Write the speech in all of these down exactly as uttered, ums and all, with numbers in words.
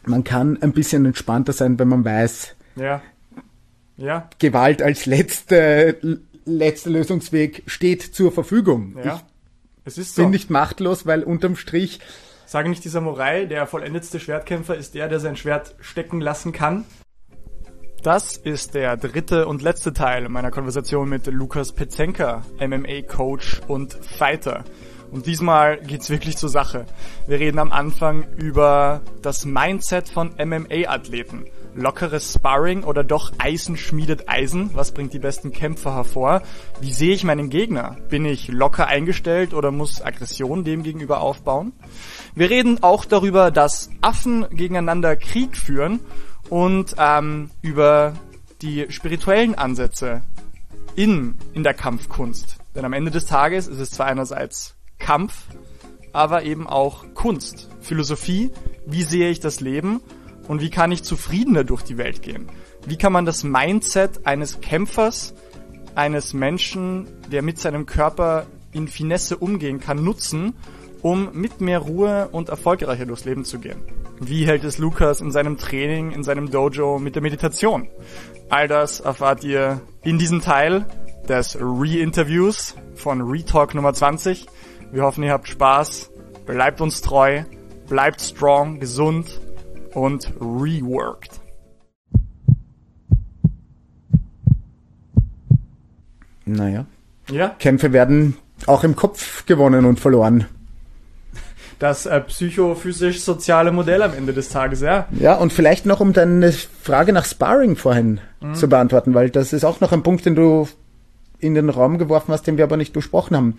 man kann ein bisschen entspannter sein, wenn man weiß, ja. Ja. Gewalt als letzte, letzter Lösungsweg steht zur Verfügung. Ja. Ich es ist so. bin nicht machtlos, weil unterm Strich... Sagen nicht die Samurai, der vollendetste Schwertkämpfer ist der, der sein Schwert stecken lassen kann? Das ist der dritte und letzte Teil meiner Konversation mit Lukas Pezenka, M M A-Coach und Fighter. Und diesmal geht's wirklich zur Sache. Wir reden am Anfang über das Mindset von M M A-Athleten. Lockeres Sparring oder doch Eisen schmiedet Eisen? Was bringt die besten Kämpfer hervor? Wie sehe ich meinen Gegner? Bin ich locker eingestellt oder muss Aggression dem gegenüber aufbauen? Wir reden auch darüber, dass Affen gegeneinander Krieg führen und ähm, über die spirituellen Ansätze in, in der Kampfkunst. Denn am Ende des Tages ist es zwar einerseits Kampf, aber eben auch Kunst, Philosophie. Wie sehe ich das Leben? Und wie kann ich zufriedener durch die Welt gehen? Wie kann man das Mindset eines Kämpfers, eines Menschen, der mit seinem Körper in Finesse umgehen kann, nutzen, um mit mehr Ruhe und erfolgreicher durchs Leben zu gehen? Wie hält es Lukas in seinem Training, in seinem Dojo mit der Meditation? All das erfahrt ihr in diesem Teil des Re-Interviews von Retalk Nummer zwanzig. Wir hoffen, ihr habt Spaß, bleibt uns treu, bleibt strong, gesund und reworked. Naja. Ja? Kämpfe werden auch im Kopf gewonnen und verloren. Das äh, psychophysisch-soziale Modell am Ende des Tages, ja. Ja, und vielleicht noch, um deine Frage nach Sparring vorhin mhm. zu beantworten, weil das ist auch noch ein Punkt, den du in den Raum geworfen hast, den wir aber nicht besprochen haben.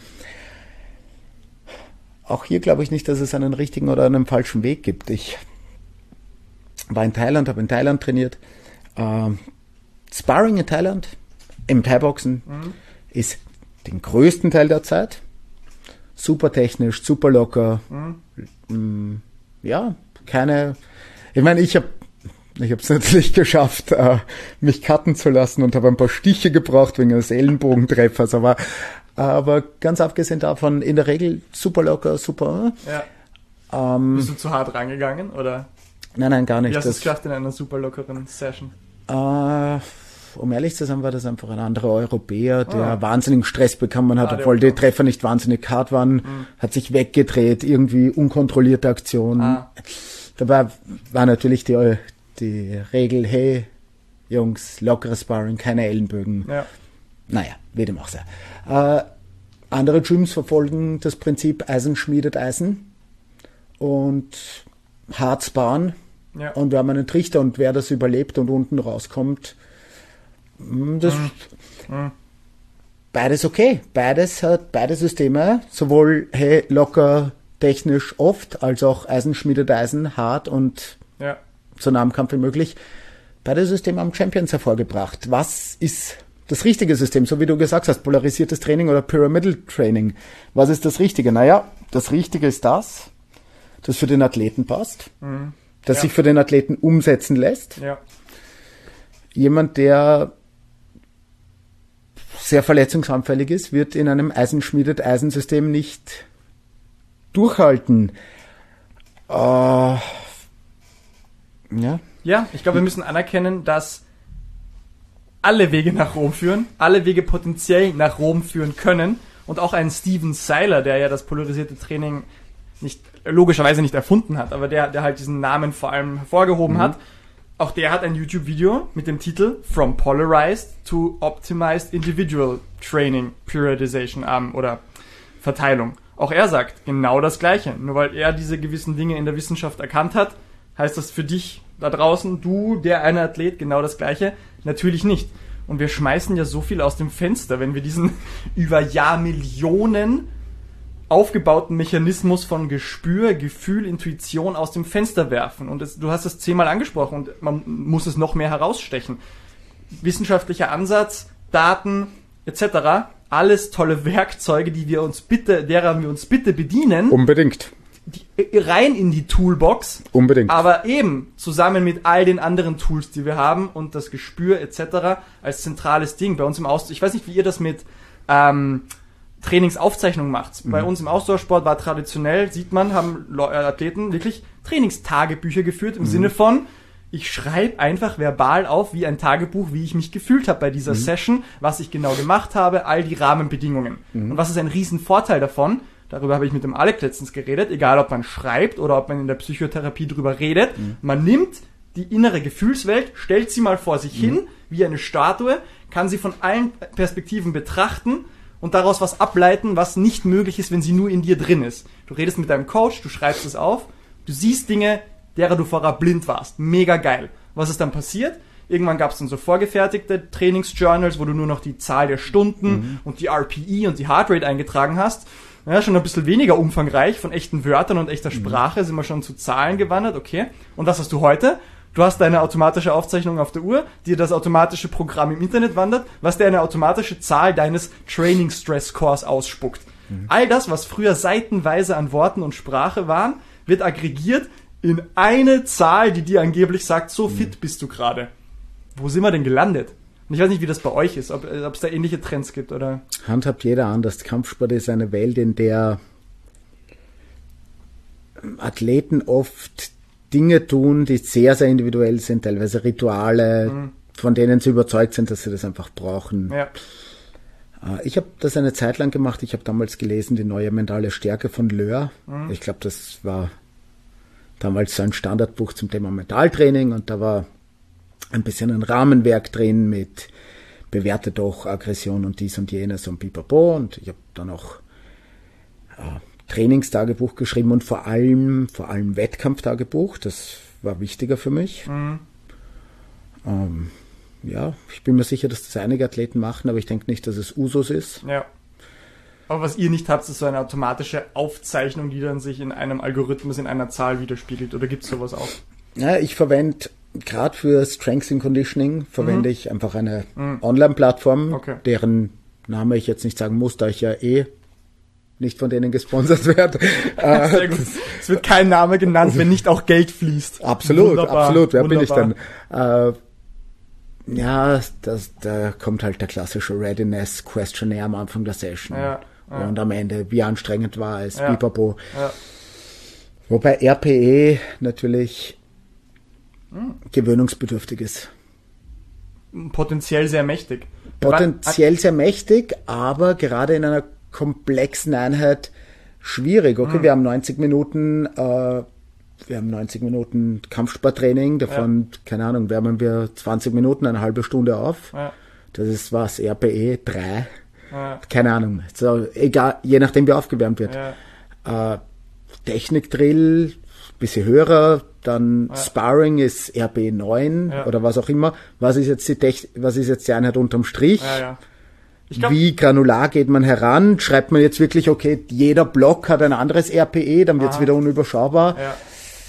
Auch hier glaube ich nicht, dass es einen richtigen oder einen falschen Weg gibt. Ich war in Thailand, habe in Thailand trainiert. Ähm, Sparring in Thailand, im Thai-Boxen, mhm. ist den größten Teil der Zeit super technisch, super locker. Mhm. Ja, keine... Ich meine, ich habe ich habe es natürlich geschafft, äh, mich cutten zu lassen und habe ein paar Stiche gebraucht wegen eines Ellenbogentreffers, aber, aber ganz abgesehen davon, in der Regel super locker, super... Ja. Ähm, Bist du zu hart rangegangen, oder? Nein, nein, gar nicht. Wie hast du es geschafft in einer super lockeren Session? Äh, um ehrlich zu sein, war das einfach ein anderer Europäer, der ah. wahnsinnigen Stress bekommen hat, ah, obwohl die Treffer nicht wahnsinnig hart waren, mhm. hat sich weggedreht, irgendwie unkontrollierte Aktion. Ah. Dabei war natürlich die, die Regel, hey, Jungs, lockeres Sparring, keine Ellenbögen. Ja. Naja, wie dem auch sei. Äh, andere Gyms verfolgen das Prinzip Eisen schmiedet Eisen und hart sparen. Ja. Und wir haben einen Trichter und wer das überlebt und unten rauskommt, das mhm. Mhm. beides okay. Beides hat beide Systeme, sowohl hey, locker, technisch oft, als auch Eisen schmiedet Eisen, hart und ja. so nah am Kampf wie möglich. Beide Systeme haben Champions hervorgebracht. Was ist das richtige System? So wie du gesagt hast, polarisiertes Training oder Pyramidal Training. Was ist das Richtige? Naja, das Richtige ist das, das für den Athleten passt, mhm. das ja. sich für den Athleten umsetzen lässt. Ja. Jemand, der sehr verletzungsanfällig ist, wird in einem Eisenschmiedet-Eisensystem nicht durchhalten. Äh, ja. Ja, ich glaube, wir müssen anerkennen, dass alle Wege nach Rom führen, alle Wege potenziell nach Rom führen können und auch ein Steven Seiler, der ja das polarisierte Training nicht logischerweise nicht erfunden hat, aber der, der halt diesen Namen vor allem hervorgehoben mhm. hat, auch der hat ein YouTube-Video mit dem Titel From Polarized to Optimized Individual Training Periodization ähm, oder Verteilung. Auch er sagt genau das Gleiche. Nur weil er diese gewissen Dinge in der Wissenschaft erkannt hat, heißt das für dich da draußen, du, der eine Athlet, genau das Gleiche? Natürlich nicht. Und wir schmeißen ja so viel aus dem Fenster, wenn wir diesen über Jahrmillionen aufgebauten Mechanismus von Gespür, Gefühl, Intuition aus dem Fenster werfen. Und es, du hast es zehnmal angesprochen und man muss es noch mehr herausstechen. Wissenschaftlicher Ansatz, Daten et cetera. Alles tolle Werkzeuge, die wir uns bitte, derer wir uns bitte bedienen. Unbedingt. Die, rein in die Toolbox. Unbedingt. Aber eben zusammen mit all den anderen Tools, die wir haben und das Gespür et cetera als zentrales Ding bei uns im Austausch. Ich weiß nicht, wie ihr das mit ähm, Trainingsaufzeichnung macht. Mhm. Bei uns im Ausdauersport war traditionell, sieht man, haben Athleten wirklich Trainingstagebücher geführt im mhm. Sinne von, ich schreibe einfach verbal auf wie ein Tagebuch, wie ich mich gefühlt habe bei dieser mhm. Session, was ich genau gemacht habe, all die Rahmenbedingungen. Mhm. Und was ist ein Riesenvorteil davon? Darüber habe ich mit dem Alex letztens geredet, egal ob man schreibt oder ob man in der Psychotherapie drüber redet. Mhm. Man nimmt die innere Gefühlswelt, stellt sie mal vor sich mhm. hin, wie eine Statue, kann sie von allen Perspektiven betrachten und daraus was ableiten, was nicht möglich ist, wenn sie nur in dir drin ist. Du redest mit deinem Coach, du schreibst es auf, du siehst Dinge, derer du vorher blind warst. Mega geil. Was ist dann passiert? Irgendwann gab es dann so vorgefertigte Trainingsjournals, wo du nur noch die Zahl der Stunden mhm. und die R P E und die Heartrate eingetragen hast. Ja, schon ein bisschen weniger umfangreich, von echten Wörtern und echter Sprache sind wir schon zu Zahlen gewandert, okay. Und was hast du heute? Du hast deine automatische Aufzeichnung auf der Uhr, dir das automatische Programm im Internet wandert, was dir eine automatische Zahl deines Training Stress Scores ausspuckt. Mhm. All das, was früher seitenweise an Worten und Sprache waren, wird aggregiert in eine Zahl, die dir angeblich sagt, so fit bist du gerade. Wo sind wir denn gelandet? Und ich weiß nicht, wie das bei euch ist, ob es da ähnliche Trends gibt, oder? Handhabt jeder anders. Kampfsport ist eine Welt, in der Athleten oft Dinge tun, die sehr, sehr individuell sind, teilweise Rituale, mhm. von denen sie überzeugt sind, dass sie das einfach brauchen. Ja. Ich habe das eine Zeit lang gemacht. Ich habe damals gelesen, die neue mentale Stärke von Löhr. Mhm. Ich glaube, das war damals so ein Standardbuch zum Thema Mentaltraining und da war ein bisschen ein Rahmenwerk drin mit bewerte doch Aggression und dies und jenes und pipapo und ich habe dann auch äh, Trainingstagebuch geschrieben und vor allem vor allem Wettkampftagebuch, das war wichtiger für mich. Mhm. Ähm, ja, ich bin mir sicher, dass das einige Athleten machen, aber ich denke nicht, dass es Usus ist. Ja. Aber was ihr nicht habt, ist so eine automatische Aufzeichnung, die dann sich in einem Algorithmus, in einer Zahl widerspiegelt. Oder gibt es sowas auch? Ja, ich verwende, gerade für Strength and Conditioning, verwende mhm. ich einfach eine mhm. Online-Plattform, okay. deren Name ich jetzt nicht sagen muss, da ich ja eh nicht von denen gesponsert werde. Sehr gut. Es wird kein Name genannt, wenn nicht auch Geld fließt. Absolut, Wunderbar. absolut. Wer Wunderbar. bin ich dann? Äh, ja, das, da kommt halt der klassische Readiness Questionnaire am Anfang der Session. Ja. Ja. Und am Ende, wie anstrengend war es, ja. pipapo. Ja. Wobei R P E natürlich hm. gewöhnungsbedürftig ist. Potenziell sehr mächtig. Potenziell sehr mächtig, aber gerade in einer komplexen Einheit schwierig. Okay, hm. wir haben neunzig Minuten, äh, wir haben neunzig Minuten Kampfsporttraining, davon, ja. keine Ahnung, wärmen wir zwanzig Minuten, eine halbe Stunde auf. Ja. Das ist was, R P E drei. Ja. Keine Ahnung. So, egal, je nachdem wie aufgewärmt wird. Ja. Äh, Technikdrill, bisschen höher, dann ja. Sparring ist R P neun ja. oder was auch immer. Was ist jetzt die Tech- was ist jetzt die Einheit unterm Strich? Ja, ja. Ich glaub, wie granular geht man heran? Schreibt man jetzt wirklich, okay, jeder Block hat ein anderes R P E, dann wird es wieder unüberschaubar. Ja.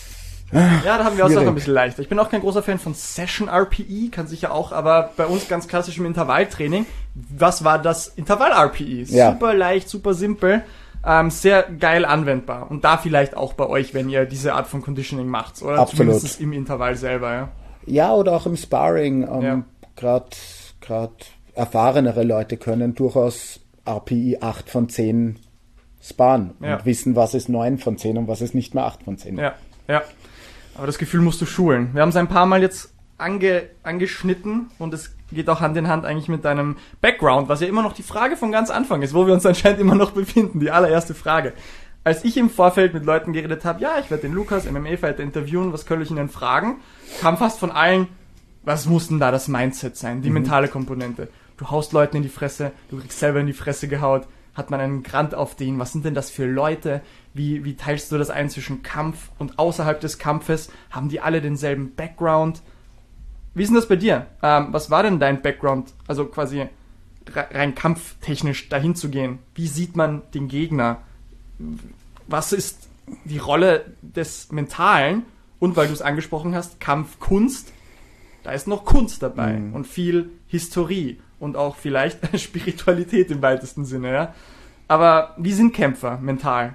Ja, da haben wir uns auch ein bisschen leichter. Ich bin auch kein großer Fan von Session R P E, kann sicher auch, aber bei uns ganz klassisch im Intervalltraining. Was war das Intervall-R P E? Ja. Super leicht, super simpel, ähm, sehr geil anwendbar. Und da vielleicht auch bei euch, wenn ihr diese Art von Conditioning macht. Oder Absolut. Zumindest im Intervall selber, ja. Ja, oder auch im Sparring. Ähm, ja. Gerade gerade erfahrenere Leute können durchaus R P E acht von zehn sparen ja. und wissen, was ist neun von zehn und was ist nicht mehr acht von zehn. Ja, ja. Aber das Gefühl musst du schulen. Wir haben es ein paar Mal jetzt ange, angeschnitten und es geht auch Hand in Hand eigentlich mit deinem Background, was ja immer noch die Frage von ganz Anfang ist, wo wir uns anscheinend immer noch befinden, die allererste Frage. Als ich im Vorfeld mit Leuten geredet habe, ja, ich werde den Lukas, M M A-Fighter, interviewen, was könnte ich ihn denn fragen, kam fast von allen, was muss denn da das Mindset sein, die mhm. mentale Komponente. Du haust Leuten in die Fresse, du kriegst selber in die Fresse gehaut, hat man einen Grant auf den, was sind denn das für Leute, wie, wie teilst du das ein zwischen Kampf und außerhalb des Kampfes, haben die alle denselben Background? Wie ist denn das bei dir? Ähm, was war denn dein Background, also quasi rein kampftechnisch dahin zu gehen? Wie sieht man den Gegner? Was ist die Rolle des Mentalen? Und weil du es angesprochen hast, Kampfkunst, da ist noch Kunst dabei mhm. und viel Historie und auch vielleicht Spiritualität im weitesten Sinne, ja. Aber wie sind Kämpfer mental?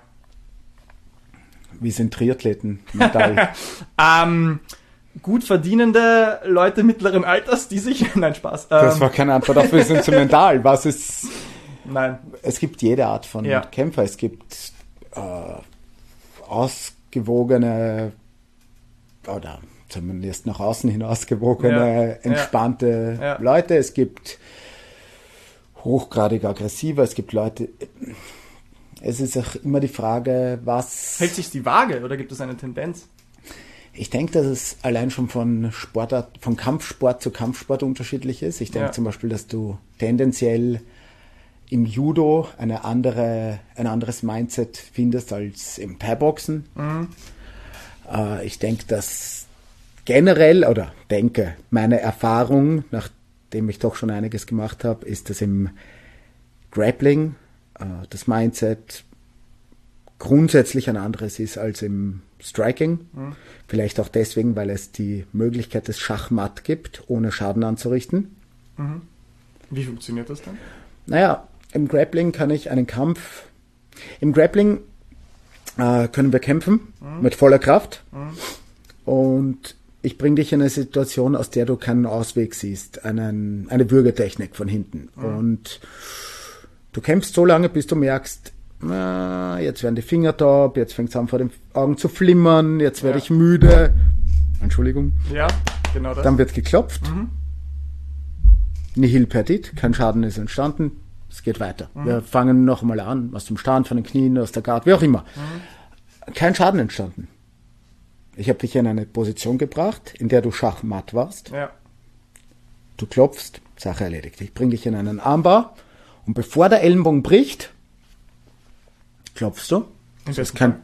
Wie sind Triathleten mental? ähm, gut verdienende Leute mittleren Alters, die sich... Nein, Spaß. Ähm, das war keine Antwort auf, wie sind sie mental? Was ist... Nein. Es gibt jede Art von ja. Kämpfer. Es gibt äh, ausgewogene oder zumindest nach außen hin ausgewogene, ja. entspannte ja. Leute. Es gibt hochgradig aggressive. Es gibt Leute... Es ist auch immer die Frage, was... Hält sich die Waage oder gibt es eine Tendenz? Ich denke, dass es allein schon von Sportart, von Kampfsport zu Kampfsport unterschiedlich ist. Ich denke ja. zum Beispiel, dass du tendenziell im Judo eine andere, ein anderes Mindset findest als im Thai-Boxen. Mhm. Äh, ich denke, dass generell, oder denke, meine Erfahrung, nachdem ich doch schon einiges gemacht habe, ist, dass im Grappling das Mindset grundsätzlich ein anderes ist als im Striking. Mhm. Vielleicht auch deswegen, weil es die Möglichkeit des Schachmatt gibt, ohne Schaden anzurichten. Mhm. Wie funktioniert das dann? Naja, im Grappling kann ich einen Kampf... Im Grappling äh, können wir kämpfen mhm. mit voller Kraft mhm. und ich bringe dich in eine Situation, aus der du keinen Ausweg siehst, einen, eine Würgetechnik von hinten. Mhm. Und du kämpfst so lange, bis du merkst, na, jetzt werden die Finger taub, jetzt fängt es an vor den Augen zu flimmern, jetzt werde ja. ich müde. Entschuldigung. Ja, genau das. Dann wird geklopft. Mhm. Nihil perdit, kein Schaden ist entstanden. Es geht weiter. Mhm. Wir fangen nochmal an, aus dem Stand, von den Knien, aus der Guard, wie auch immer. Mhm. Kein Schaden entstanden. Ich habe dich in eine Position gebracht, in der du schachmatt warst. Ja. Du klopfst, Sache erledigt. Ich bringe dich in einen Armbar. Und bevor der Ellenbogen bricht, klopfst du. Das kann,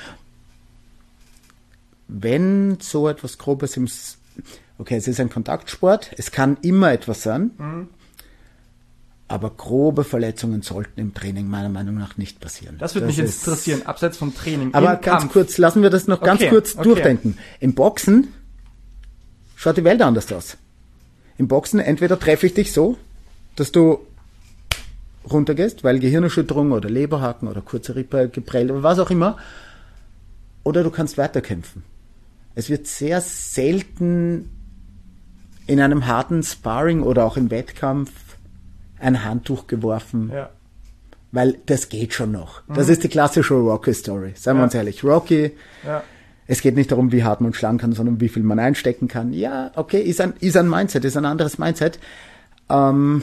wenn so etwas Grobes im... Okay, es ist ein Kontaktsport. Es kann immer etwas sein. Mhm. Aber grobe Verletzungen sollten im Training meiner Meinung nach nicht passieren. Das würde mich jetzt interessieren, abseits vom Training. Aber ganz Kampf. kurz, lassen wir das noch okay, ganz kurz okay. durchdenken. Im Boxen schaut die Welt anders aus. Im Boxen entweder treffe ich dich so, dass du runtergehst, weil Gehirnerschütterung oder Leberhaken oder kurze Rippe geprellt oder was auch immer. Oder du kannst weiterkämpfen. Es wird sehr selten in einem harten Sparring oder auch im Wettkampf ein Handtuch geworfen. Ja. Weil das geht schon noch. Mhm. Das ist die klassische Rocky-Story. Seien wir ja. uns ehrlich. Rocky, ja. es geht nicht darum, wie hart man schlagen kann, sondern wie viel man einstecken kann. Ja, okay, ist ein, ist ein Mindset, ist ein anderes Mindset. Ähm,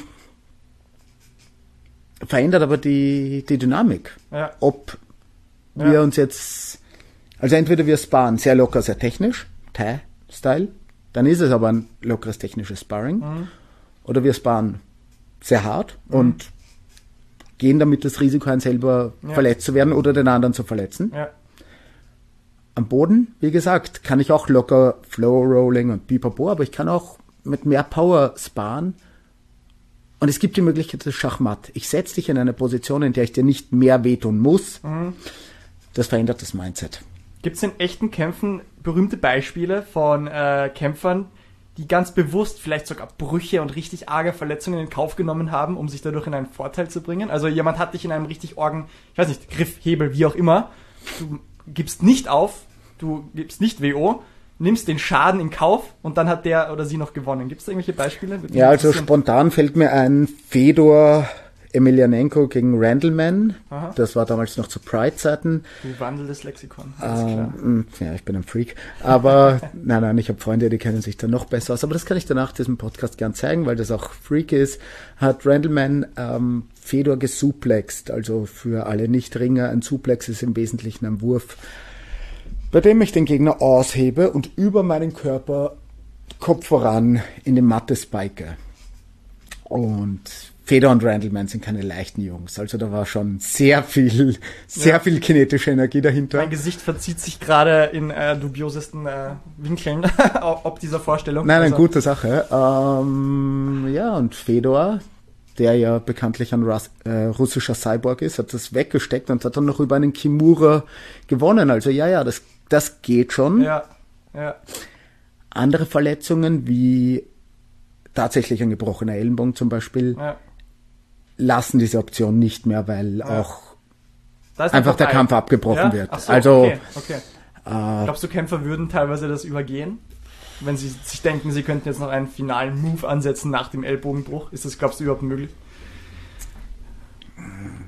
verändert aber die, die Dynamik. Ja. Ob ja. wir uns jetzt, also entweder wir sparen sehr locker, sehr technisch, Thai-Style, dann ist es aber ein lockeres technisches Sparring, mhm. oder wir sparen sehr hart mhm. und gehen damit das Risiko ein, selber ja. verletzt zu werden oder den anderen zu verletzen. Ja. Am Boden, wie gesagt, kann ich auch locker Flow-Rolling und Pipapo, aber ich kann auch mit mehr Power sparen. Und es gibt die Möglichkeit des Schachmatt. Ich setze dich in eine Position, in der ich dir nicht mehr wehtun muss. Mhm. Das verändert das Mindset. Gibt es in echten Kämpfen berühmte Beispiele von äh, Kämpfern, die ganz bewusst vielleicht sogar Brüche und richtig arge Verletzungen in Kauf genommen haben, um sich dadurch in einen Vorteil zu bringen? Also jemand hat dich in einem richtig orgen, ich weiß nicht, Griff, Hebel, wie auch immer. Du gibst nicht auf, du gibst nicht W O, nimmst den Schaden in Kauf und dann hat der oder sie noch gewonnen. Gibt es da irgendwelche Beispiele? Ja, also spontan fällt mir ein Fedor Emelianenko gegen Randleman. Aha. Das war damals noch zu Pride-Zeiten. Du wandelndes Lexikon, alles äh, klar. Ja, ich bin ein Freak. Aber nein, nein, ich habe Freunde, die kennen sich da noch besser aus. Aber das kann ich danach diesem Podcast gern zeigen, weil das auch Freak ist. Hat Randleman ähm, Fedor gesuplext. Also für alle Nicht-Ringer, ein Suplex ist im Wesentlichen ein Wurf, bei dem ich den Gegner aushebe und über meinen Körper Kopf voran in die Matte spike. Und Fedor und Randleman sind keine leichten Jungs. Also da war schon sehr viel, sehr ja. viel kinetische Energie dahinter. Mein Gesicht verzieht sich gerade in äh, dubiosesten äh, Winkeln, ob dieser Vorstellung. Nein, eine also. gute Sache. Ähm, ja, und Fedor, der ja bekanntlich ein Russ, äh, russischer Cyborg ist, hat das weggesteckt und hat dann noch über einen Kimura gewonnen. Also ja, ja, das, das geht schon. Ja, ja. Andere Verletzungen wie tatsächlich ein gebrochener Ellenbogen zum Beispiel, ja. lassen diese Option nicht mehr, weil ja. auch einfach der Kampf abgebrochen ja? wird. Ach so, also, okay, okay. Äh, glaubst du, Kämpfer würden teilweise das übergehen? Wenn sie sich denken, sie könnten jetzt noch einen finalen Move ansetzen nach dem Ellbogenbruch? Ist das, glaubst du, überhaupt möglich?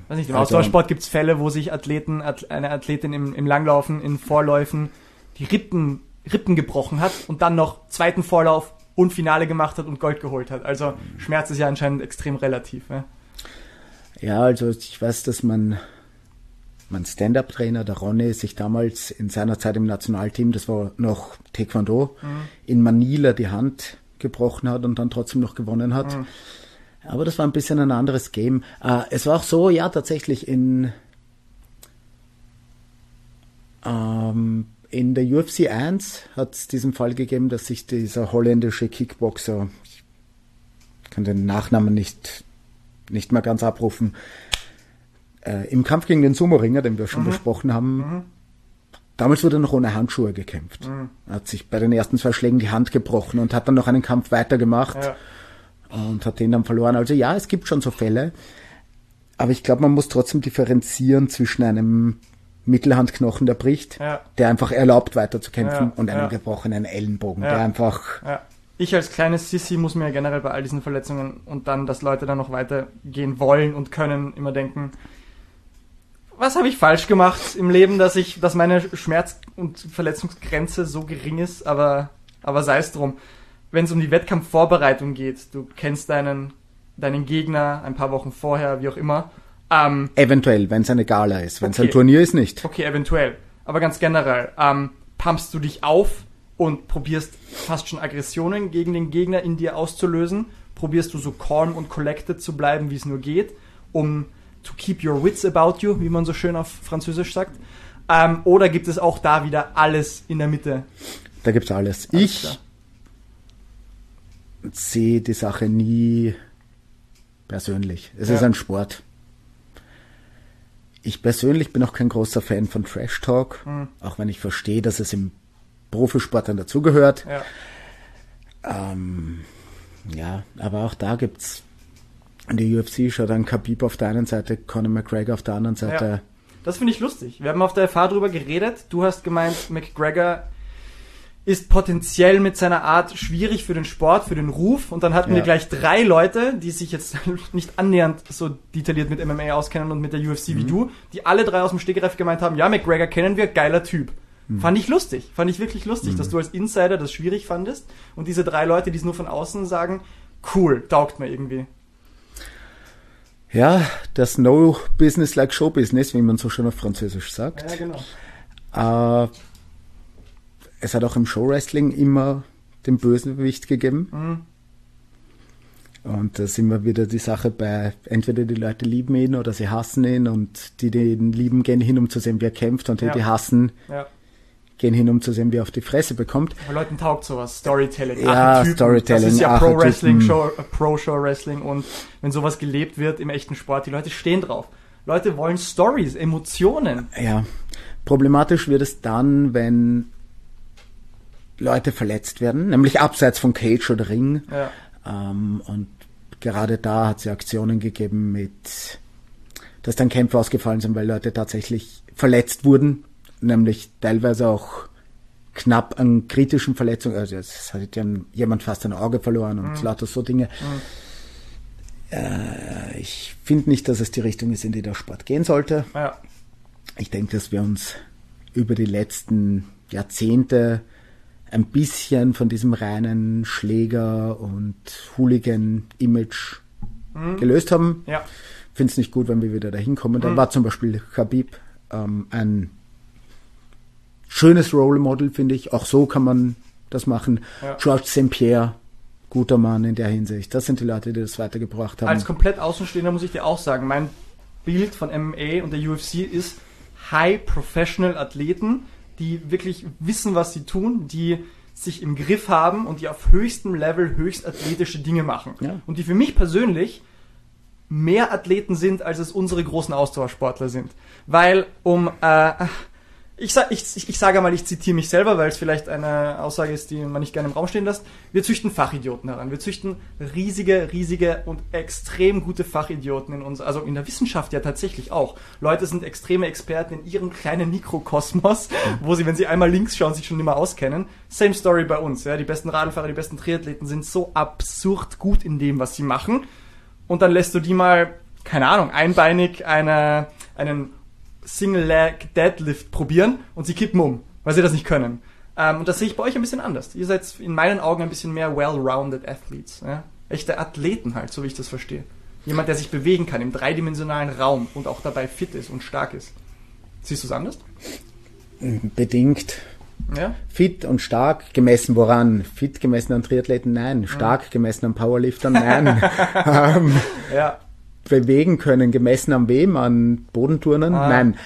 weiß nicht, im also, Ausdauersport gibt's Fälle, wo sich Athleten, eine Athletin im, im Langlaufen, in Vorläufen die Rippen, Rippen gebrochen hat und dann noch zweiten Vorlauf und Finale gemacht hat und Gold geholt hat. Also Schmerz ist ja anscheinend extrem relativ. Ja, ja also ich weiß, dass man mein Stand-Up-Trainer, der Ronny, sich damals in seiner Zeit im Nationalteam, das war noch Taekwondo, mhm. in Manila die Hand gebrochen hat und dann trotzdem noch gewonnen hat. Mhm. Aber das war ein bisschen ein anderes Game. Äh, es war auch so, ja, tatsächlich in ähm, in der U F C eins hat es diesen Fall gegeben, dass sich dieser holländische Kickboxer, ich kann den Nachnamen nicht, nicht mehr ganz abrufen, äh, im Kampf gegen den Sumo-Ringer, den wir schon mhm. besprochen haben, mhm. damals wurde noch ohne Handschuhe gekämpft. Mhm. Er hat sich bei den ersten zwei Schlägen die Hand gebrochen und hat dann noch einen Kampf weitergemacht. Ja. Und hat den dann verloren. Also ja, es gibt schon so Fälle, aber ich glaube, man muss trotzdem differenzieren zwischen einem Mittelhandknochen, der bricht, ja. der einfach erlaubt weiterzukämpfen, ja. und einem ja. gebrochenen Ellenbogen, ja. der einfach... Ja. Ich als kleines Sissi muss mir generell bei all diesen Verletzungen und dann, dass Leute dann noch weitergehen wollen und können, immer denken, was habe ich falsch gemacht im Leben, dass ich, dass meine Schmerz- und Verletzungsgrenze so gering ist, aber, aber sei es drum. Wenn es um die Wettkampfvorbereitung geht, du kennst deinen, deinen Gegner ein paar Wochen vorher, wie auch immer. Ähm, eventuell, wenn es eine Gala ist. Wenn es okay. ein Turnier ist, nicht. Okay, eventuell. Aber ganz generell, ähm, pumpst du dich auf und probierst fast schon Aggressionen gegen den Gegner in dir auszulösen? Probierst du so calm und collected zu bleiben, wie es nur geht, um to keep your wits about you, wie man so schön auf Französisch sagt? Ähm, oder gibt es auch da wieder alles in der Mitte? Da gibt's alles. alles ich... Klar. sehe die Sache nie persönlich. Es ja. ist ein Sport. Ich persönlich bin auch kein großer Fan von Trash Talk, mhm. auch wenn ich verstehe, dass es im Profisport dann dazugehört. Ja. Ähm, ja, aber auch da gibt's in der U F C schon dann Khabib auf der einen Seite, Conor McGregor auf der anderen Seite. Ja. Das finde ich lustig. Wir haben auf der F H drüber geredet. Du hast gemeint, McGregor ist potenziell mit seiner Art schwierig für den Sport, für den Ruf. Und dann hatten ja. wir gleich drei Leute, die sich jetzt nicht annähernd so detailliert mit M M A auskennen und mit der U F C mhm. wie du, die alle drei aus dem Stegreif gemeint haben, ja, McGregor kennen wir, geiler Typ. Mhm. Fand ich lustig, fand ich wirklich lustig, mhm. dass du als Insider das schwierig fandest und diese drei Leute, die es nur von außen sagen, cool, taugt mir irgendwie. Ja, das No Business like Show Business, wie man so schön auf Französisch sagt. Ja, genau. Äh, Es hat auch im Showwrestling immer den Bösewicht gegeben. Mhm. Und da sind wir wieder die Sache bei, entweder die Leute lieben ihn oder sie hassen ihn und die, die ihn lieben, gehen hin, um zu sehen, wie er kämpft und die, ja. die hassen, ja. gehen hin, um zu sehen, wie er auf die Fresse bekommt. Aber Leuten taugt sowas, Storytelling. Ja, Archetypen. Storytelling. Das ist ja Pro-Wrestling, Show, Pro-Show-Wrestling und wenn sowas gelebt wird im echten Sport, die Leute stehen drauf. Leute wollen Stories, Emotionen. Ja, problematisch wird es dann, wenn Leute verletzt werden, nämlich abseits von Cage oder Ring. Ja. Ähm, und gerade da hat es ja Aktionen gegeben mit, dass dann Kämpfe ausgefallen sind, weil Leute tatsächlich verletzt wurden, nämlich teilweise auch knapp an kritischen Verletzungen. Also es hat ja jemand fast ein Auge verloren und mhm. lauter so Dinge. Mhm. Äh, ich finde nicht, dass es die Richtung ist, in die der Sport gehen sollte. Ja. Ich denke, dass wir uns über die letzten Jahrzehnte ein bisschen von diesem reinen Schläger- und Hooligan-Image mhm. gelöst haben. Ja. Finde es nicht gut, wenn wir wieder dahin kommen. Dann mhm. war zum Beispiel Khabib ähm, ein schönes Role Model, finde ich. Auch so kann man das machen. Ja. Georges Saint-Pierre, guter Mann in der Hinsicht. Das sind die Leute, die das weitergebracht haben. Als komplett Außenstehender muss ich dir auch sagen, mein Bild von M M A und der U F C ist High-Professional-Athleten, die wirklich wissen, was sie tun, die sich im Griff haben und die auf höchstem Level höchst athletische Dinge machen. Ja. Und die für mich persönlich mehr Athleten sind, als es unsere großen Ausdauersportler sind. Weil um, äh, ich, sag, ich, ich, ich sage mal, ich zitiere mich selber, weil es vielleicht eine Aussage ist, die man nicht gerne im Raum stehen lässt. Wir züchten Fachidioten heran. Wir züchten riesige, riesige und extrem gute Fachidioten in uns, also in der Wissenschaft ja tatsächlich auch. Leute sind extreme Experten in ihrem kleinen Mikrokosmos, wo sie, wenn sie einmal links schauen, sich schon immer auskennen. Same Story bei uns, ja. Die besten Radlfahrer, die besten Triathleten sind so absurd gut in dem, was sie machen. Und dann lässt du die mal keine Ahnung, einbeinig eine, einen Single-Leg-Deadlift probieren und sie kippen um, weil sie das nicht können. Ähm, und das sehe ich bei euch ein bisschen anders. Ihr seid in meinen Augen ein bisschen mehr well-rounded Athletes. Ja? Echte Athleten halt, so wie ich das verstehe. Jemand, der sich bewegen kann im dreidimensionalen Raum und auch dabei fit ist und stark ist. Siehst du es anders? Bedingt. Ja? Fit und stark, gemessen woran? Fit gemessen an Triathleten? Nein. Stark gemessen an Powerliftern? Nein. ähm, ja. Bewegen können, gemessen an wem? An Bodenturnern? Ah. Nein.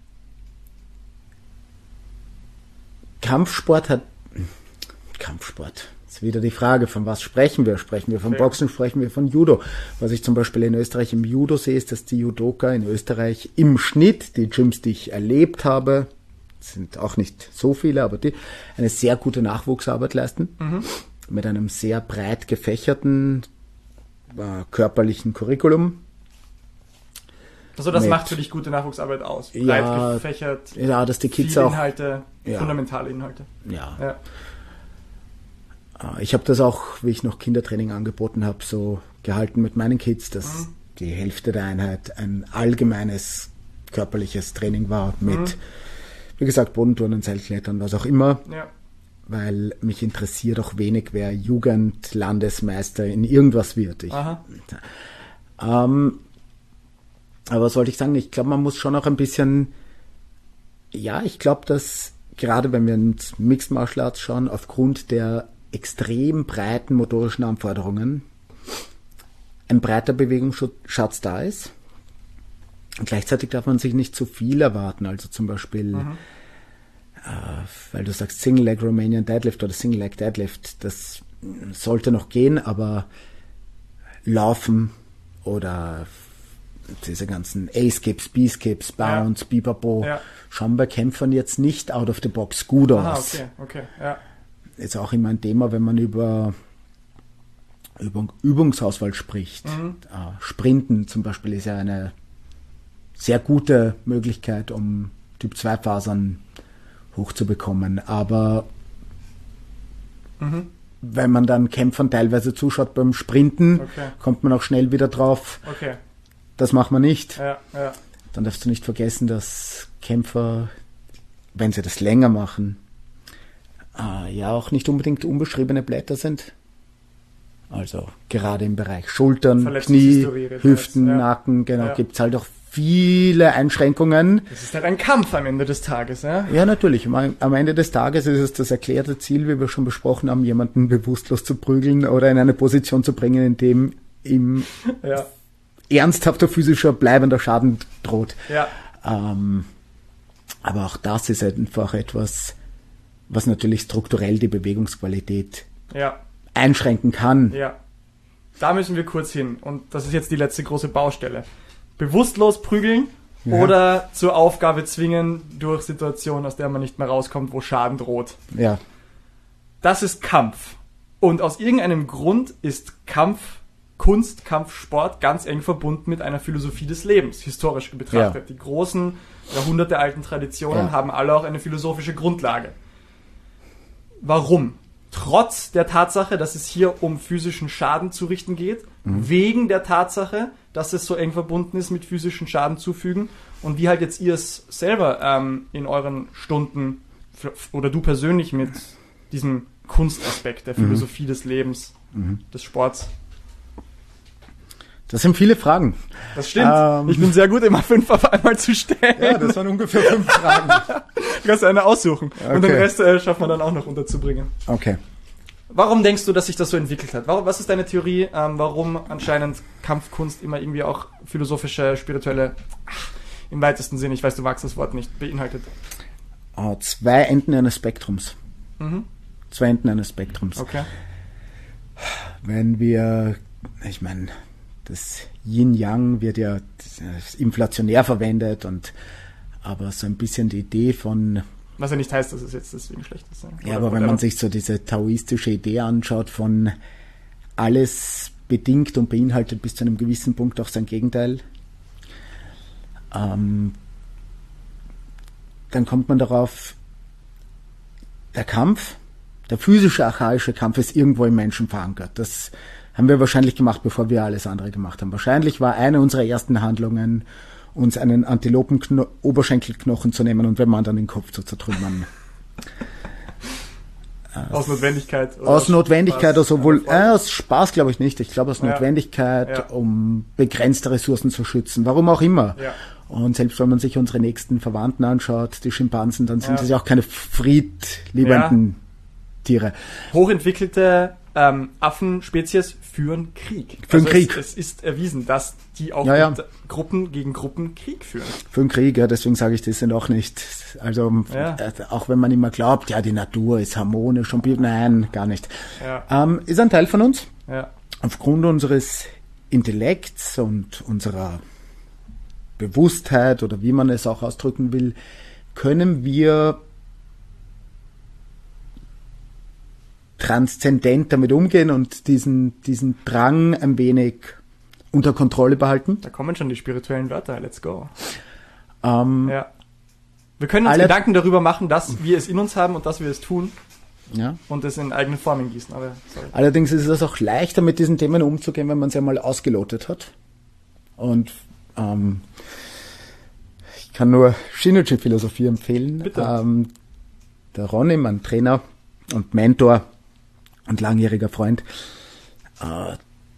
Kampfsport hat... Kampfsport. Das ist wieder die Frage, von was sprechen wir? Sprechen wir von Boxen, sprechen wir von Judo? Was ich zum Beispiel in Österreich im Judo sehe, ist, dass die Judoka in Österreich im Schnitt, die Gyms, die ich erlebt habe, sind auch nicht so viele, aber die eine sehr gute Nachwuchsarbeit leisten, mhm. mit einem sehr breit gefächerten äh, körperlichen Curriculum. Also das macht für dich gute Nachwuchsarbeit aus? Breit ja, gefächert, ja, dass die Kids auch Inhalte, ja, fundamentale Inhalte. Ja. ja. Ich habe das auch, wie ich noch Kindertraining angeboten habe, so gehalten mit meinen Kids, dass mhm. die Hälfte der Einheit ein allgemeines körperliches Training war mit, mhm. wie gesagt, Bodenturnen, Seilklettern, was auch immer. Ja. Weil mich interessiert auch wenig, wer Jugendlandesmeister in irgendwas wird. Ich, ähm, aber was wollte ich sagen? Ich glaube, man muss schon auch ein bisschen, ja, ich glaube, dass gerade wenn wir ins Mixed Martial Arts schauen, aufgrund der extrem breiten motorischen Anforderungen ein breiter Bewegungsschatz da ist. Und gleichzeitig darf man sich nicht zu viel erwarten. Also zum Beispiel, mhm. äh, weil du sagst Single Leg Romanian Deadlift oder Single Leg Deadlift, das sollte noch gehen, aber Laufen oder diese ganzen A-Skips, B-Skips, Bounce, ja. Bipapo, ja. schauen bei Kämpfern jetzt nicht out of the box gut aus. Aha, okay, okay, ja. Ist auch immer ein Thema, wenn man über, über Übungsauswahl spricht. Mhm. Uh, Sprinten zum Beispiel ist ja eine sehr gute Möglichkeit, um Typ zwei Fasern hochzubekommen. Aber mhm. wenn man dann Kämpfern teilweise zuschaut beim Sprinten, okay. kommt man auch schnell wieder drauf, okay. das macht man nicht. Ja, ja. Dann darfst du nicht vergessen, dass Kämpfer, wenn sie das länger machen, äh, ja auch nicht unbedingt unbeschriebene Blätter sind. Also gerade im Bereich Schultern, Knie, Hüften, ja. Nacken, genau, ja. gibt es halt auch viele Einschränkungen. Das ist halt ein Kampf am Ende des Tages, ja? Ja, natürlich. Am Ende des Tages ist es das erklärte Ziel, wie wir schon besprochen haben, jemanden bewusstlos zu prügeln oder in eine Position zu bringen, in dem ihm ja. ernsthafter physischer, bleibender Schaden droht. Ja. Ähm, aber auch das ist einfach etwas, was natürlich strukturell die Bewegungsqualität ja. einschränken kann. Ja. Da müssen wir kurz hin. Und das ist jetzt die letzte große Baustelle. Bewusstlos prügeln ja. oder zur Aufgabe zwingen durch Situationen, aus der man nicht mehr rauskommt, wo Schaden droht. Ja. Das ist Kampf. Und aus irgendeinem Grund ist Kampf, Kunst, Kampfsport ganz eng verbunden mit einer Philosophie des Lebens, historisch betrachtet. Ja. Die großen, jahrhundertealten Traditionen ja. haben alle auch eine philosophische Grundlage. Warum? Trotz der Tatsache, dass es hier um physischen Schaden zu richten geht, mhm. wegen der Tatsache, dass es so eng verbunden ist mit physischen Schaden zufügen und wie halt jetzt ihr es selber ähm, in euren Stunden oder du persönlich mit diesem Kunstaspekt der Philosophie mhm. des Lebens, mhm. des Sports. Das sind viele Fragen. Das stimmt. Ähm, ich bin sehr gut, immer fünf auf einmal zu stellen. Ja, das waren ungefähr fünf Fragen. Du kannst eine aussuchen. Okay. Und den Rest äh, schafft man dann auch noch unterzubringen. Okay. Warum denkst du, dass sich das so entwickelt hat? Warum, was ist deine Theorie, ähm, warum anscheinend Kampfkunst immer irgendwie auch philosophische, spirituelle, ach, im weitesten Sinne, ich weiß, du magst das Wort nicht, beinhaltet? Oh, zwei Enden eines Spektrums. Mhm. Zwei Enden eines Spektrums. Okay. Wenn wir, ich meine, das Yin-Yang wird ja inflationär verwendet, und aber so ein bisschen die Idee von... Was ja nicht heißt, dass es jetzt deswegen schlecht ist. Oder ja, aber wenn man sich so diese taoistische Idee anschaut von alles bedingt und beinhaltet bis zu einem gewissen Punkt auch sein Gegenteil, ähm, dann kommt man darauf, der Kampf, der physische archaische Kampf ist irgendwo im Menschen verankert. Das haben wir wahrscheinlich gemacht, bevor wir alles andere gemacht haben. Wahrscheinlich war eine unserer ersten Handlungen, uns einen Antilopen-Oberschenkelknochen zu nehmen und dem anderen den Kopf zu zertrümmern. Aus Notwendigkeit? Oder aus Notwendigkeit, Spaß, also wohl, äh, aus Spaß glaube ich nicht. Ich glaube aus ja. Notwendigkeit, ja. um begrenzte Ressourcen zu schützen. Warum auch immer. Ja. Und selbst wenn man sich unsere nächsten Verwandten anschaut, die Schimpansen, dann sind ja. sie auch keine friedliebenden ja. Tiere. Hochentwickelte ähm, Affenspezies führen Krieg. Führen also Krieg. Es, es ist erwiesen, dass die auch ja, ja. mit Gruppen gegen Gruppen Krieg führen. Führen Krieg, ja, deswegen sage ich, das sind auch nicht, also ja. äh, auch wenn man immer glaubt, ja, die Natur ist harmonisch und nein, gar nicht. Ja. Ähm, ist ein Teil von uns. Ja. Aufgrund unseres Intellekts und unserer Bewusstheit oder wie man es auch ausdrücken will, können wir transzendent damit umgehen und diesen, diesen Drang ein wenig unter Kontrolle behalten. Da kommen schon die spirituellen Wörter, let's go. Ähm, ja. Wir können uns Gedanken darüber machen, dass wir es in uns haben und dass wir es tun. Ja. Und es in eigene Formen gießen. Aber, sorry. Allerdings ist es auch leichter, mit diesen Themen umzugehen, wenn man sie einmal ausgelotet hat. Und ähm, ich kann nur Shinergy-Philosophie empfehlen. Bitte. Ähm, der Ronny, mein Trainer und Mentor und langjähriger Freund, äh,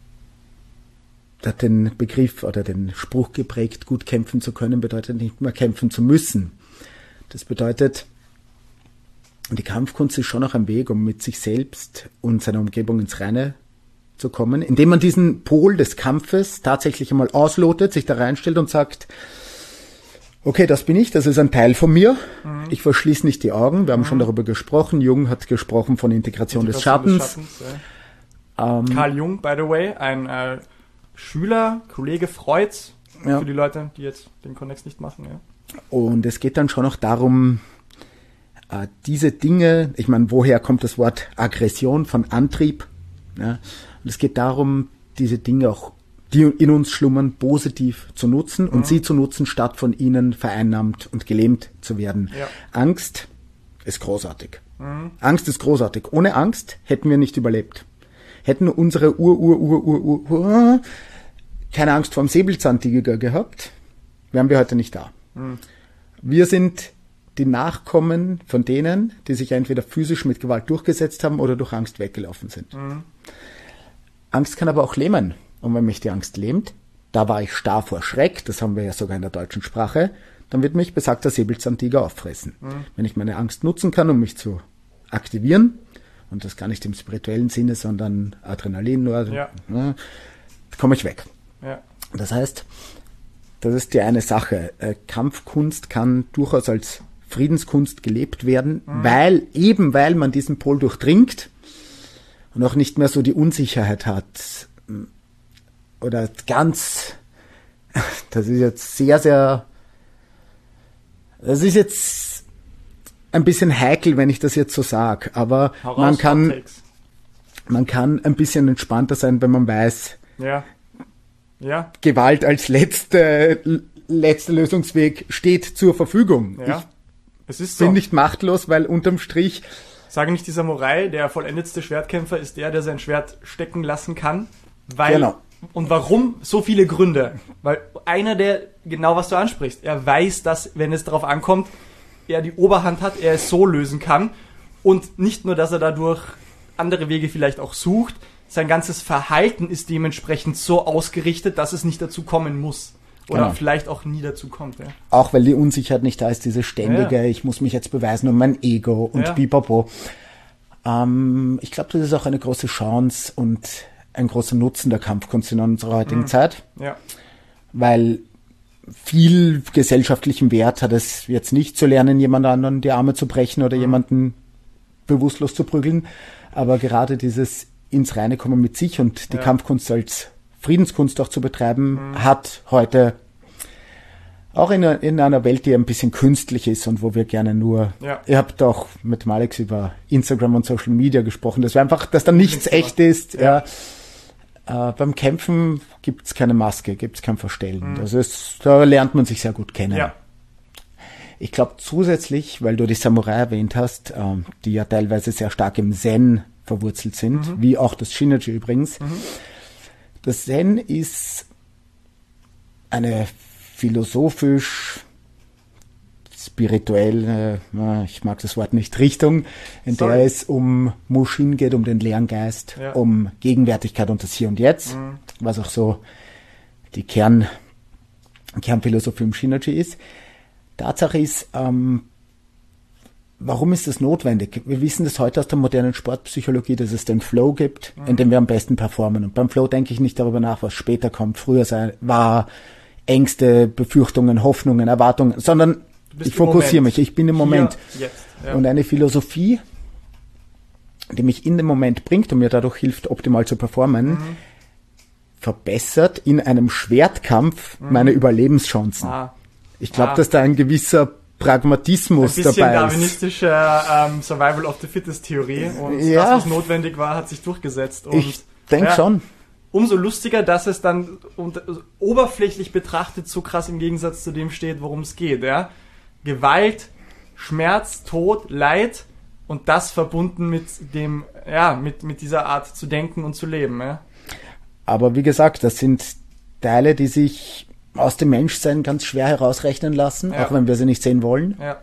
hat den Begriff oder den Spruch geprägt, gut kämpfen zu können, bedeutet nicht mehr kämpfen zu müssen. Das bedeutet, die Kampfkunst ist schon auch ein Weg, um mit sich selbst und seiner Umgebung ins Reine zu kommen, indem man diesen Pol des Kampfes tatsächlich einmal auslotet, sich da reinstellt und sagt, okay, das bin ich, das ist ein Teil von mir. Mhm. Ich verschließe nicht die Augen. Wir haben mhm. schon darüber gesprochen. Jung hat gesprochen von Integration, Integration des Schattens. Des Schattens ja. ähm, Carl Jung, by the way, ein äh, Schüler, Kollege Freuds, ja. für die Leute, die jetzt den Konnex nicht machen. Ja. Und es geht dann schon noch darum, äh, diese Dinge, ich meine, woher kommt das Wort Aggression von Antrieb? Ja? Und es geht darum, diese Dinge auch, die in uns schlummern, positiv zu nutzen und mhm. sie zu nutzen, statt von ihnen vereinnahmt und gelähmt zu werden. Ja. Angst ist großartig. Mhm. Angst ist großartig. Ohne Angst hätten wir nicht überlebt. Hätten unsere Ur, Ur, Ur, Ur, Ur, Ur keine Angst vor dem Säbelzahntiger gehabt, wären wir heute nicht da. Mhm. Wir sind die Nachkommen von denen, die sich entweder physisch mit Gewalt durchgesetzt haben oder durch Angst weggelaufen sind. Mhm. Angst kann aber auch lähmen. Und wenn mich die Angst lähmt, da war ich starr vor Schreck, das haben wir ja sogar in der deutschen Sprache, dann wird mich besagter Säbelzahntiger auffressen. Mhm. Wenn ich meine Angst nutzen kann, um mich zu aktivieren, und das gar nicht im spirituellen Sinne, sondern Adrenalin, nur, ja. ne, komme ich weg. Ja. Das heißt, das ist die eine Sache. Kampfkunst kann durchaus als Friedenskunst gelebt werden, mhm. weil, eben weil man diesen Pol durchdringt und auch nicht mehr so die Unsicherheit hat, oder ganz, das ist jetzt sehr, sehr, das ist jetzt ein bisschen heikel, wenn ich das jetzt so sage, aber Heraus, man kann, Outtakes. man kann ein bisschen entspannter sein, wenn man weiß, ja. Ja. Gewalt als letzte, letzter Lösungsweg steht zur Verfügung. Ja. Ich es ist so. bin nicht machtlos, weil unterm Strich, sage nicht die Samurai, der vollendetste Schwertkämpfer ist der, der sein Schwert stecken lassen kann, weil genau. Und warum? So viele Gründe. Weil einer, der, genau was du ansprichst, er weiß, dass, wenn es darauf ankommt, er die Oberhand hat, er es so lösen kann. Und nicht nur, dass er dadurch andere Wege vielleicht auch sucht, sein ganzes Verhalten ist dementsprechend so ausgerichtet, dass es nicht dazu kommen muss. Oder genau. vielleicht auch nie dazu kommt. Ja. Auch weil die Unsicherheit nicht da ist, diese ständige, ja. ich muss mich jetzt beweisen und mein Ego und ja. bipapo. Ähm, ich glaube, das ist auch eine große Chance und ein großer Nutzen der Kampfkunst in unserer heutigen mhm. Zeit. Ja. Weil viel gesellschaftlichen Wert hat es jetzt nicht zu lernen, jemand anderen die Arme zu brechen oder mhm. jemanden bewusstlos zu prügeln. Aber gerade dieses ins Reine kommen mit sich und die ja. Kampfkunst als Friedenskunst auch zu betreiben, mhm. hat heute auch in, in einer Welt, die ein bisschen künstlich ist und wo wir gerne nur, ja. ihr habt auch mit Alex über Instagram und Social Media gesprochen, dass wir einfach, dass da nichts echt ist. Ja. Ja. Äh, beim Kämpfen gibt's keine Maske, gibt's kein Verstellen. Mhm. Das ist, da lernt man sich sehr gut kennen. Ja. Ich glaube zusätzlich, weil du die Samurai erwähnt hast, ähm, die ja teilweise sehr stark im Zen verwurzelt sind, mhm. wie auch das Shinichi übrigens. Mhm. Das Zen ist eine philosophisch, spirituelle, ich mag das Wort nicht, Richtung, in Sorry. der es um Mushin geht, um den leeren Geist, ja. um Gegenwärtigkeit und das Hier und Jetzt, mhm. was auch so die Kern, Kernphilosophie im Shinichi ist. Tatsache ist, ähm, warum ist das notwendig? Wir wissen das heute aus der modernen Sportpsychologie, dass es den Flow gibt, mhm. in dem wir am besten performen. Und beim Flow denke ich nicht darüber nach, was später kommt, früher sei, war, Ängste, Befürchtungen, Hoffnungen, Erwartungen, sondern ich fokussiere mich, ich bin im Moment. Hier, jetzt, ja. Und eine Philosophie, die mich in den Moment bringt und mir dadurch hilft, optimal zu performen, mhm. verbessert in einem Schwertkampf mhm. meine Überlebenschancen. Ah. Ich glaube, ah. dass da ein gewisser Pragmatismus dabei ist. Ein bisschen darwinistische ähm, Survival of the Fittest Theorie und ja. das, was notwendig war, hat sich durchgesetzt. Und, ich denke ja, schon. Umso lustiger, dass es dann unter, also oberflächlich betrachtet so krass im Gegensatz zu dem steht, worum es geht. Ja? Gewalt, Schmerz, Tod, Leid und das verbunden mit dem, ja, mit, mit dieser Art zu denken und zu leben. Ja? Aber wie gesagt, das sind Teile, die sich aus dem Menschsein ganz schwer herausrechnen lassen, ja. auch wenn wir sie nicht sehen wollen. Ja.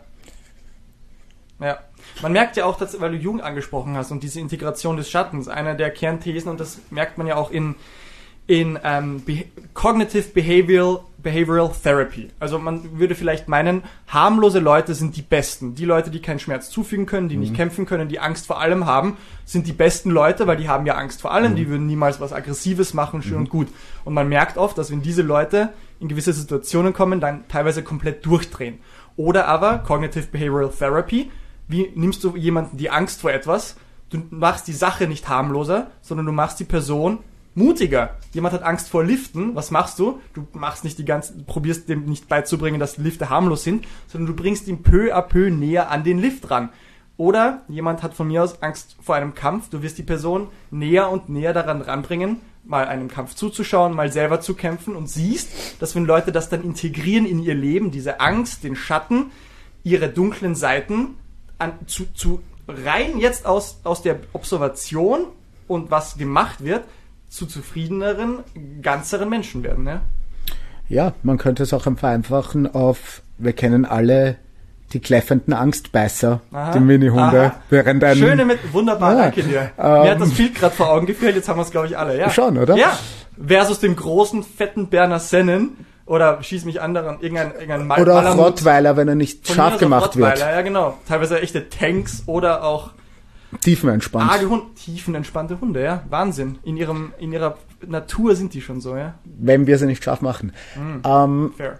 Ja. Man merkt ja auch, dass, weil du Jung angesprochen hast und diese Integration des Schattens, einer der Kernthesen, und das merkt man ja auch in, in ähm, Be- Cognitive Behavioral, Behavioral Therapy. Also man würde vielleicht meinen, harmlose Leute sind die Besten. Die Leute, die keinen Schmerz zufügen können, die mhm. nicht kämpfen können, die Angst vor allem haben, sind die besten Leute, weil die haben ja Angst vor allem, mhm. die würden niemals was Aggressives machen, schön mhm. und gut. Und man merkt oft, dass wenn diese Leute in gewisse Situationen kommen, dann teilweise komplett durchdrehen. Oder aber Cognitive Behavioral Therapy, wie nimmst du jemanden die Angst vor etwas, du machst die Sache nicht harmloser, sondern du machst die Person mutiger. Jemand hat Angst vor Liften, was machst du? Du machst nicht die ganze, probierst dem nicht beizubringen, dass Lifte harmlos sind, sondern du bringst ihn peu à peu näher an den Lift ran. Oder jemand hat von mir aus Angst vor einem Kampf, du wirst die Person näher und näher daran ranbringen, mal einem Kampf zuzuschauen, mal selber zu kämpfen und siehst, dass wenn Leute das dann integrieren in ihr Leben, diese Angst, den Schatten, ihre dunklen Seiten, an, zu, zu rein jetzt aus, aus der Observation und was gemacht wird, zu zufriedeneren, ganzeren Menschen werden. Ja, ja, man könnte es auch vereinfachen auf, wir kennen alle die kläffenden Angstbeißer, aha, die Minihunde, aha. während ein... Schöne mit, wunderbar, ja, danke dir. Ähm, Mir hat das Bild gerade vor Augen geführt, jetzt haben wir es, glaube ich, alle. Ja. Schon, oder? Ja, versus dem großen, fetten Berner Sennen, oder schieß mich anderen, irgendein, irgendein Mal- Oder auch Rottweiler, wenn er nicht scharf gemacht wird. Ja, genau. Teilweise echte Tanks oder auch tiefenentspannt. Arge Hunde, tiefenentspannte Hunde, ja. Wahnsinn. In ihrem, in ihrer Natur sind die schon so, ja. Wenn wir sie nicht scharf machen. Mhm. Ähm, Fair.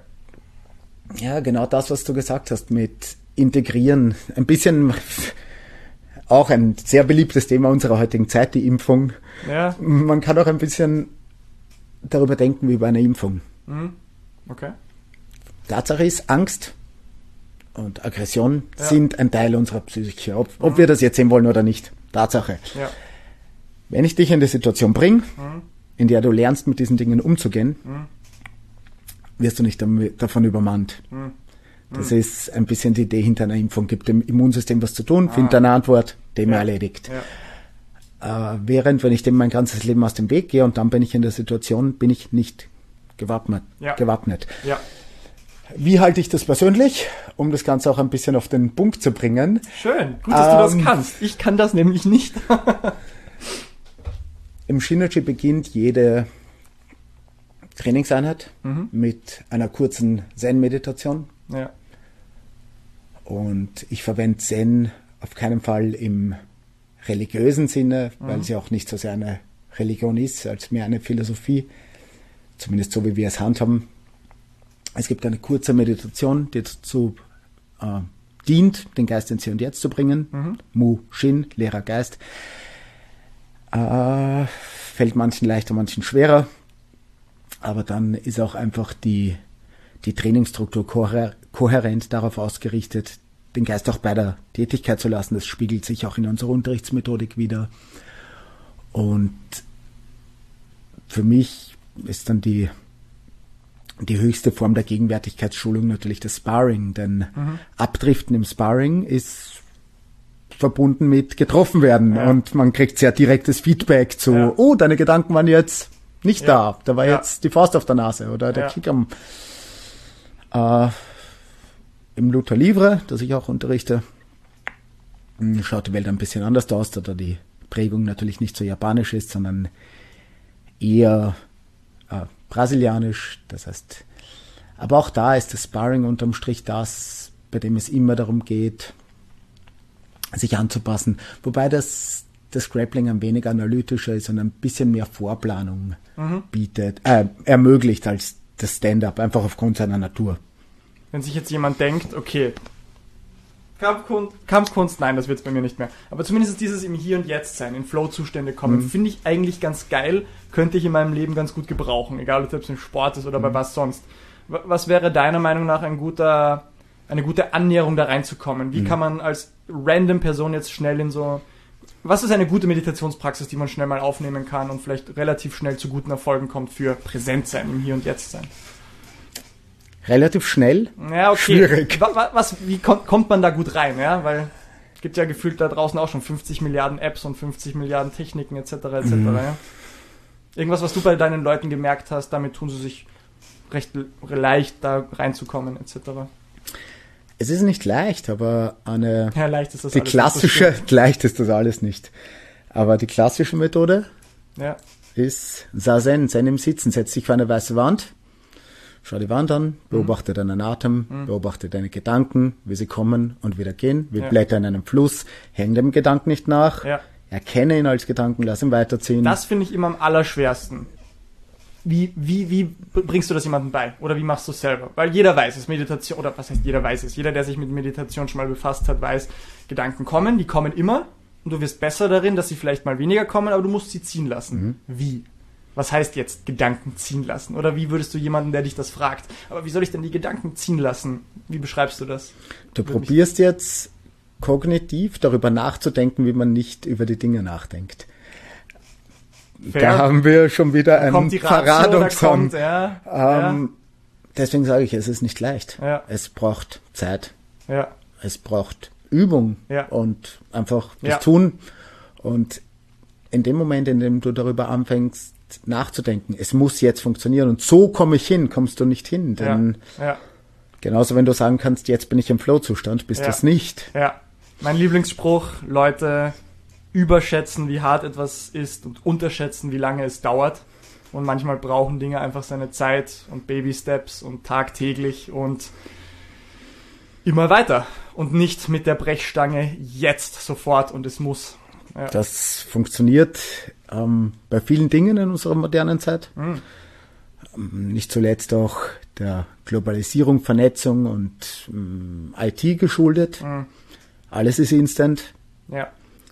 Ja, genau das, was du gesagt hast mit Integrieren. Ein bisschen auch ein sehr beliebtes Thema unserer heutigen Zeit, die Impfung. Ja. Man kann auch ein bisschen darüber denken wie bei einer Impfung. Mhm. Okay. Tatsache ist, Angst und Aggression ja. sind ein Teil unserer Psyche. Ob, ob mhm. wir das jetzt sehen wollen oder nicht. Tatsache. Ja. Wenn ich dich in die Situation bringe, mhm. in der du lernst, mit diesen Dingen umzugehen, mhm. wirst du nicht davon übermannt. Mhm. Das mhm. ist ein bisschen die Idee hinter einer Impfung. Gibt dem Immunsystem was zu tun, ah. findet eine Antwort, Thema ja. erledigt. Ja. Äh, während, wenn ich dem mein ganzes Leben aus dem Weg gehe und dann bin ich in der Situation, bin ich nicht gewappnet. Ja. gewappnet. Ja. Wie halte ich das persönlich, um das Ganze auch ein bisschen auf den Punkt zu bringen? Schön, gut, dass ähm, du das kannst. Ich kann das nämlich nicht. Im Shinichi beginnt jede Trainingseinheit mhm. mit einer kurzen Zen-Meditation. Ja. Und ich verwende Zen auf keinen Fall im religiösen Sinne, mhm. weil es ja auch nicht so sehr eine Religion ist, als mehr eine Philosophie. Zumindest so, wie wir es handhaben. Es gibt eine kurze Meditation, die dazu äh, dient, den Geist ins Hier und Jetzt zu bringen. Mhm. Mu Shin, leerer Geist. Äh, fällt manchen leichter, manchen schwerer. Aber dann ist auch einfach die, die Trainingsstruktur kohär, kohärent darauf ausgerichtet, den Geist auch bei der Tätigkeit zu lassen. Das spiegelt sich auch in unserer Unterrichtsmethodik wieder. Und für mich ist dann die die höchste Form der Gegenwärtigkeitsschulung natürlich das Sparring, denn mhm. Abdriften im Sparring ist verbunden mit getroffen werden ja. und man kriegt sehr direktes Feedback zu, ja. oh, deine Gedanken waren jetzt nicht ja. da, da war ja. jetzt die Faust auf der Nase oder der ja. Kick am äh, im Luther Livre, das ich auch unterrichte, schaut die Welt ein bisschen anders aus, da die Prägung natürlich nicht so japanisch ist, sondern eher äh, brasilianisch, das heißt, aber auch da ist das Sparring unterm Strich das, bei dem es immer darum geht, sich anzupassen, wobei das, das Grappling ein wenig analytischer ist und ein bisschen mehr Vorplanung mhm. bietet, äh, ermöglicht als das Stand-up, einfach aufgrund seiner Natur. Wenn sich jetzt jemand denkt, okay, Kampfkunst, Kampfkunst, nein, das wird es bei mir nicht mehr. Aber zumindest dieses im Hier und Jetzt sein, in Flow-Zustände kommen, mhm. finde ich eigentlich ganz geil, könnte ich in meinem Leben ganz gut gebrauchen, egal ob es im Sport ist oder mhm. bei was sonst. Was wäre deiner Meinung nach ein guter, eine gute Annäherung da reinzukommen? Wie mhm. kann man als random Person jetzt schnell in so... Was ist eine gute Meditationspraxis, die man schnell mal aufnehmen kann und vielleicht relativ schnell zu guten Erfolgen kommt für Präsentsein, im Hier und Jetzt sein? Relativ schnell? Ja, okay. Schwierig. Was, was, wie kommt, kommt man da gut rein? Ja, weil es gibt ja gefühlt da draußen auch schon fünfzig Milliarden Apps und fünfzig Milliarden Techniken et cetera et cetera. Mhm. Ja. Irgendwas, was du bei deinen Leuten gemerkt hast, damit tun sie sich recht leicht da reinzukommen et cetera. Es ist nicht leicht, aber eine ja, leicht ist das die alles klassische nicht, leicht ist das alles nicht. Aber die klassische Methode ja. ist Zazen, Zen im Sitzen. Setz dich vor eine weiße Wand. Schau die Wand an, beobachte mhm. deinen Atem, mhm. beobachte deine Gedanken, wie sie kommen und wieder gehen. Wir ja. blättern in einem Fluss, häng dem Gedanken nicht nach, ja. erkenne ihn als Gedanken, lass ihn weiterziehen. Das finde ich immer am allerschwersten. Wie, wie, wie bringst du das jemandem bei? Oder wie machst du es selber? Weil jeder weiß es, Meditation, oder was heißt jeder weiß es? Jeder, der sich mit Meditation schon mal befasst hat, weiß, Gedanken kommen, die kommen immer und du wirst besser darin, dass sie vielleicht mal weniger kommen, aber du musst sie ziehen lassen. Mhm. Wie? Was heißt jetzt Gedanken ziehen lassen? Oder wie würdest du jemanden, der dich das fragt, aber wie soll ich denn die Gedanken ziehen lassen? Wie beschreibst du das? Du Würde probierst jetzt kognitiv darüber nachzudenken, wie man nicht über die Dinge nachdenkt. Fair. Da haben wir schon wieder einen Paradokson. Ja, ähm, ja. Deswegen sage ich, es ist nicht leicht. Ja. Es braucht Zeit. Ja. Es braucht Übung ja. und einfach das ja. Tun. Und in dem Moment, in dem du darüber anfängst nachzudenken, es muss jetzt funktionieren und so komme ich hin, kommst du nicht hin. Denn ja. Ja. genauso, wenn du sagen kannst, jetzt bin ich im Flow-Zustand, bist du ja. es nicht. Ja. Mein Lieblingsspruch, Leute überschätzen, wie hart etwas ist und unterschätzen, wie lange es dauert. Und manchmal brauchen Dinge einfach seine Zeit und Baby-Steps und tagtäglich und immer weiter. Und nicht mit der Brechstange jetzt sofort und es muss. Ja. Das funktioniert ähm, bei vielen Dingen in unserer modernen Zeit. Mhm. Ähm, nicht zuletzt auch der Globalisierung, Vernetzung und ähm, I T geschuldet. Mhm. Alles ist instant. Ja.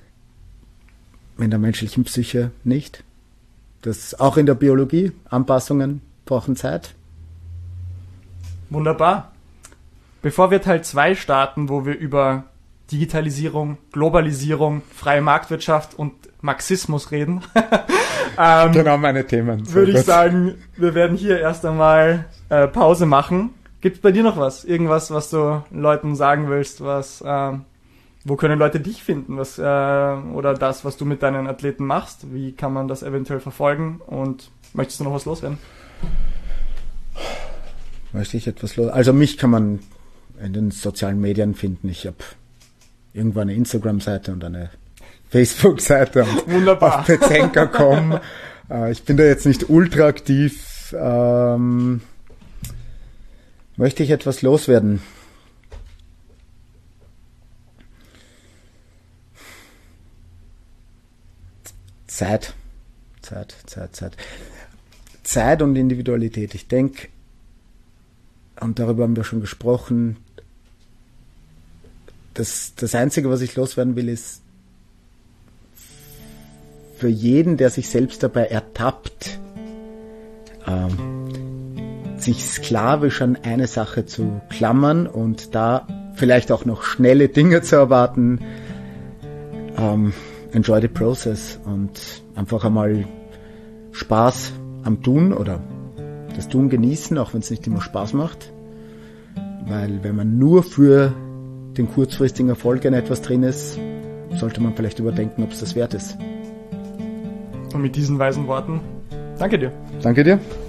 In der menschlichen Psyche nicht. Das auch in der Biologie. Anpassungen brauchen Zeit. Wunderbar. Bevor wir Teil zwei starten, wo wir über Digitalisierung, Globalisierung, freie Marktwirtschaft und Marxismus reden, ähm, genau meine Themen. Würde ich sagen, wir werden hier erst einmal äh, Pause machen. Gibt es bei dir noch was? Irgendwas, was du Leuten sagen willst, was... Ähm, Wo können Leute dich finden? Was äh, oder das, was du mit deinen Athleten machst? Wie kann man das eventuell verfolgen? Und möchtest du noch was loswerden? Möchte ich etwas los? Also mich kann man in den sozialen Medien finden. Ich habe irgendwo eine Instagram-Seite und eine Facebook-Seite. Und wunderbar. Auf Petzenka punkt com. äh, ich bin da jetzt nicht ultra aktiv. Ähm, möchte ich etwas loswerden? Zeit, Zeit, Zeit, Zeit. Zeit und Individualität. Ich denke, und darüber haben wir schon gesprochen, das, das Einzige, was ich loswerden will, ist für jeden, der sich selbst dabei ertappt, ähm, sich sklavisch an eine Sache zu klammern und da vielleicht auch noch schnelle Dinge zu erwarten, ähm, enjoy the process und einfach einmal Spaß am Tun oder das Tun genießen, auch wenn es nicht immer Spaß macht. Weil wenn man nur für den kurzfristigen Erfolg in etwas drin ist, sollte man vielleicht überdenken, ob es das wert ist. Und mit diesen weisen Worten, danke dir. Danke dir.